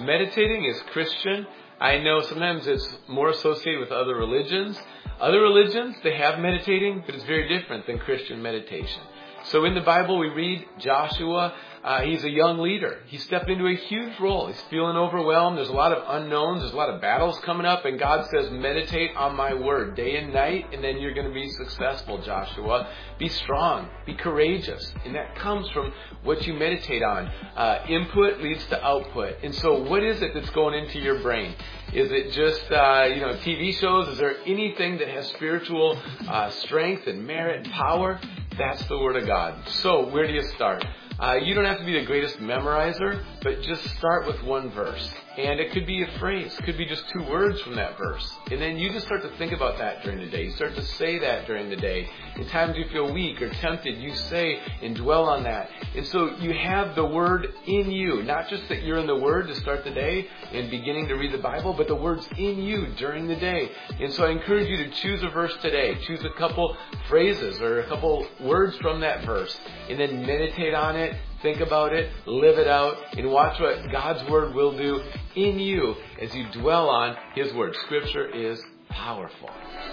meditating is Christian. I know sometimes it's more associated with other religions. Other religions, they have meditating, but it's very different than Christian meditation. So in the Bible, we read Joshua. He's a young leader. He stepped into a huge role. He's feeling overwhelmed. There's a lot of unknowns. There's a lot of battles coming up. And God says, meditate on my word day and night, and then you're going to be successful, Joshua. Be strong. Be courageous. And that comes from what you meditate on. Input leads to output. And so what is it that's going into your brain? Is it just, TV shows? Is there anything that has spiritual strength and merit and power? That's the Word of God. So where do you start? You don't have to be the greatest memorizer, but just start with one verse. And it could be a phrase. It could be just 2 words from that verse. And then you just start to think about that during the day. You start to say that during the day. In times you feel weak or tempted, you say and dwell on that. And so you have the Word in you. Not just that you're in the Word to start the day and beginning to read the Bible, but the Word's in you during the day. And so I encourage you to choose a verse today. Choose a couple phrases or a couple words from that verse. And then meditate on it. Think about it, live it out, and watch what God's Word will do in you as you dwell on His Word. Scripture is powerful.